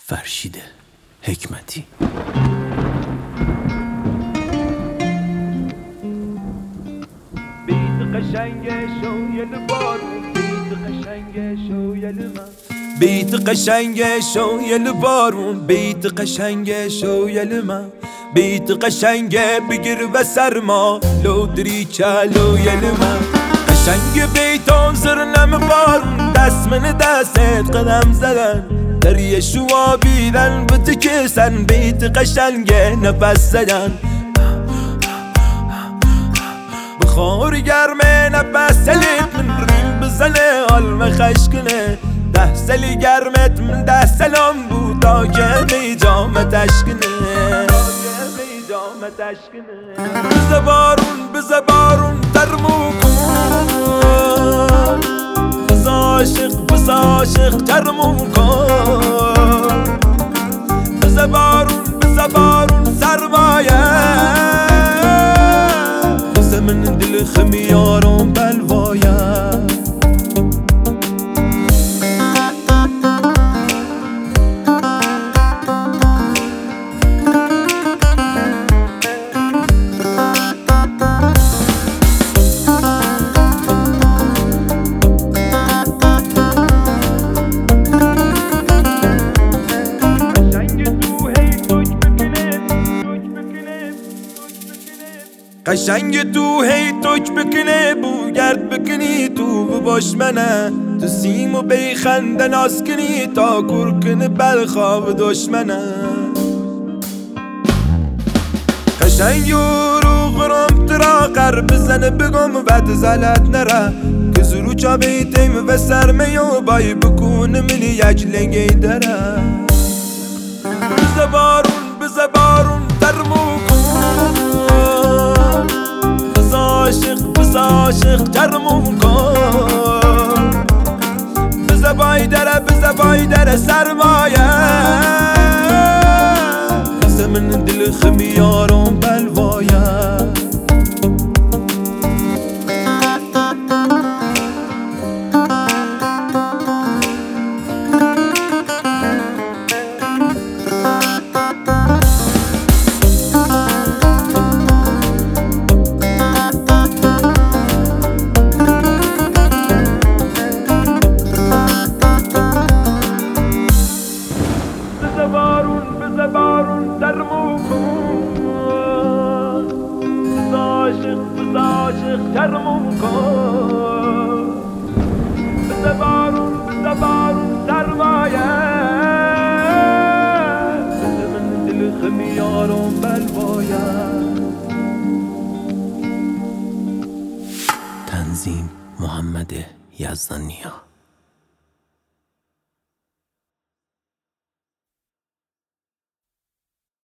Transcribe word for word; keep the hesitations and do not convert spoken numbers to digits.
فرشید حکمتی. بیت قشنگ شویل بارون، بیت قشنگ شویل من، بیت قشنگ شویل بارون، بیت قشنگ شویل من، بیت قشنگ بگیر و سرما لودری چالویل من، قشنگ بیتان زرنم بارون، دست من دستت قدم زدن دریه شوا بیدن بتکسن، بیت قشنگ نفس زدن بخور گرمه نفس سلیت من ریم بزنه علم خشکنه، ده سلی گرمت من ده سلام بود تا که میجامت اشکنه، بزه بارون بزه بارون ترمو کن، بزه عاشق بزه عاشق ترمو کن، بزه بارون بزه بارون سرمایه، بزه من دل خمیارم بلوایه. قشنگ تو هی توک بکنه بو گرد بکنی تو بباش منه، تو سیم و بیخنده ناز کنی تا کرکن بلخواب دشمنه، قشنگ رو غرام ترا قر بزنه بگم بعد زلت نره، که زرو چا بیتیم و سرمه و بای بکون منی یک لنگی داره، بزه بارون بزه بارون ترمو کن، عاشق بزه عاشق ترمو کن، بزه بای دره بزه بای دره سرمایه، بزه من دل خمیارم بلوایه. بارون ترمو کن، بزه عاشق بزه عاشق ترمو کن، بزه بارون بزه بارون سرمایه، بزه من دل خمیارم بلوایه. تنظیم محمد یزدانیا.